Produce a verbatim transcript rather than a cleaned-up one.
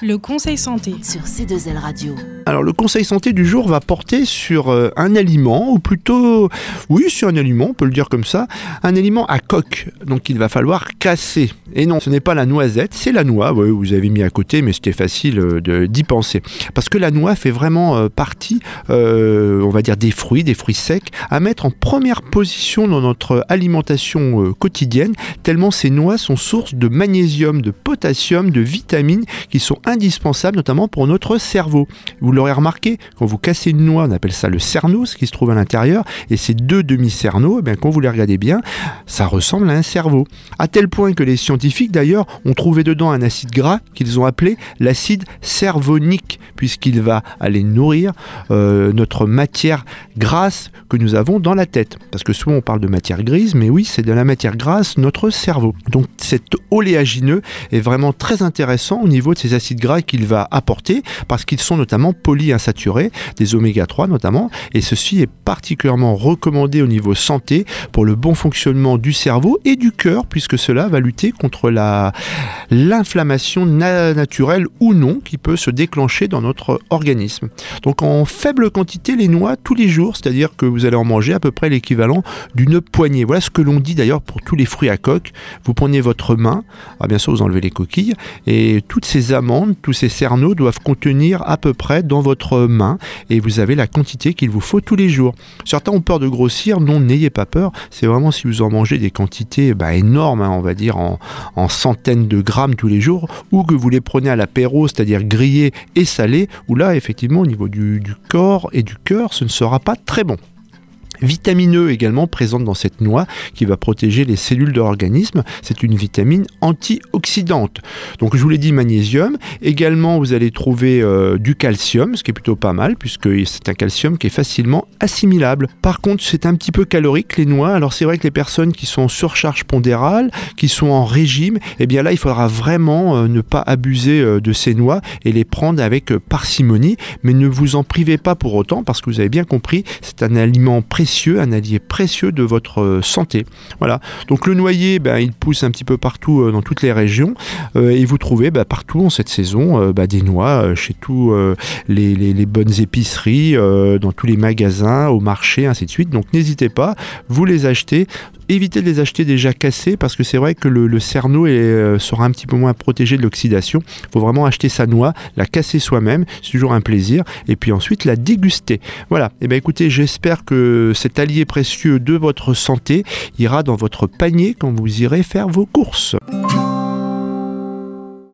Le conseil santé sur C deux L Radio. Alors le conseil santé du jour va porter sur euh, un aliment, ou plutôt, oui c'est un aliment, on peut le dire comme ça, un aliment à coque, donc il va falloir casser. Et non, ce n'est pas la noisette, c'est la noix, ouais, vous avez mis à côté, mais c'était facile euh, de, d'y penser. Parce que la noix fait vraiment euh, partie, euh, on va dire des fruits, des fruits secs, à mettre en première position dans notre alimentation euh, quotidienne, tellement ces noix sont source de magnésium, de potassium, de vitamines qui sont indispensables notamment pour notre cerveau. Vous l'aurez remarqué, quand vous cassez une noix, on appelle ça le cerneau, ce qui se trouve à l'intérieur, et ces deux demi-cerneaux, eh bien, quand vous les regardez bien, ça ressemble à un cerveau. À tel point que les scientifiques d'ailleurs ont trouvé dedans un acide gras qu'ils ont appelé l'acide cervonique, puisqu'il va aller nourrir euh, notre matière grasse que nous avons dans la tête. Parce que souvent on parle de matière grise, mais oui, c'est de la matière grasse, notre cerveau. Donc cet oléagineux est vraiment très intéressant au niveau de ces acides gras qu'il va apporter, parce qu'ils sont notamment polyinsaturés, des oméga trois notamment, et ceci est particulièrement recommandé au niveau santé pour le bon fonctionnement du cerveau et du cœur, puisque cela va lutter contre la, l'inflammation na- naturelle ou non qui peut se déclencher dans notre organisme. Donc en faible quantité les noix tous les jours, c'est-à-dire que vous allez en manger à peu près l'équivalent d'une poignée. Voilà ce que l'on dit d'ailleurs pour tous les fruits à coque. Vous prenez votre main, alors bien sûr vous enlevez les coquilles, et toutes ces amandes, tous ces cerneaux doivent contenir à peu près dans votre main, et vous avez la quantité qu'il vous faut tous les jours. Certains ont peur de grossir, non, n'ayez pas peur, c'est vraiment si vous en mangez des quantités bah, énormes, hein, on va dire en, en centaines de grammes tous les jours, ou que vous les prenez à l'apéro, c'est-à-dire grillés et salés, où là effectivement au niveau du, du corps et du cœur, ce ne sera pas très bon. Vitamine E également présente dans cette noix qui va protéger les cellules de l'organisme. C'est une vitamine antioxydante. Donc je vous l'ai dit, magnésium. Également vous allez trouver euh, du calcium, ce qui est plutôt pas mal puisque c'est un calcium qui est facilement assimilable. Par contre c'est un petit peu calorique les noix. Alors c'est vrai que les personnes qui sont en surcharge pondérale, qui sont en régime, eh bien là il faudra vraiment euh, ne pas abuser euh, de ces noix et les prendre avec euh, parcimonie. Mais ne vous en privez pas pour autant parce que vous avez bien compris, c'est un aliment précieux, un allié précieux de votre santé. Voilà. Donc le noyer, ben, il pousse un petit peu partout euh, dans toutes les régions euh, et vous trouvez ben, partout en cette saison euh, ben, des noix euh, chez tous euh, les, les, les bonnes épiceries, euh, dans tous les magasins, au marché, ainsi de suite. Donc n'hésitez pas, vous les achetez. Évitez de les acheter déjà cassés parce que c'est vrai que le, le cerneau est, euh, sera un petit peu moins protégé de l'oxydation. Il faut vraiment acheter sa noix, la casser soi-même, c'est toujours un plaisir, et puis ensuite la déguster. Voilà, et bien écoutez, j'espère que cet allié précieux de votre santé ira dans votre panier quand vous irez faire vos courses.